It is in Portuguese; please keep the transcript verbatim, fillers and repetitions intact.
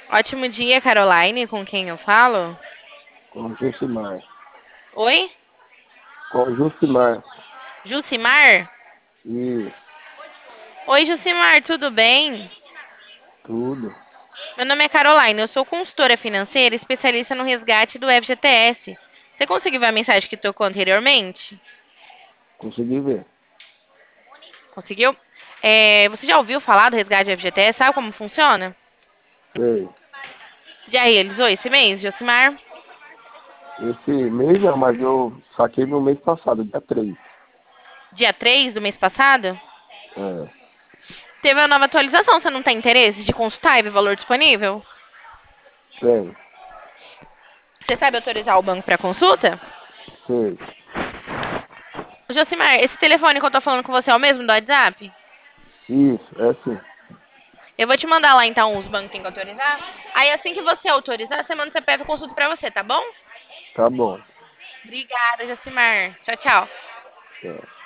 Ótimo dia, Caroline, com quem eu falo? Com Jucimar. Oi? Com Jucimar. Jucimar? Isso, Oi, Jucimar, tudo bem? tudo. Meu nome é Caroline, eu sou consultora financeira especialista no resgate do F G T S. Você conseguiu ver a mensagem que tocou anteriormente? Consegui ver. Conseguiu? É, você já ouviu falar do resgate do F G T S? Sabe como funciona? Sei. Já realizou esse mês, Josimar? Esse mês não, mas eu saquei no mês passado, dia três. Dia três do mês passado? É, Teve uma nova atualização, você não tem interesse de consultar e ver valor disponível? tem. Você sabe autorizar o banco para consulta? Sei. Josimar, esse telefone que eu tô falando com você é o mesmo do WhatsApp? Isso, é sim. Eu vou te mandar lá então os bancos que tem que autorizar. Aí assim que você autorizar, você manda o C P F e consulta pra você, tá bom? Tá bom. Obrigada, Josimar. Tchau, tchau. Tchau.